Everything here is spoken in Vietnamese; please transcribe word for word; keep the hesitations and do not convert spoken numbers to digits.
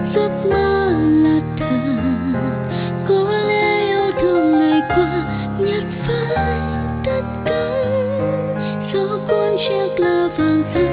giấc mơ là thật, có lẽ yêu thương ngày qua nhạt phai tất cả, gió cuốn chiếc lá vàng rơi.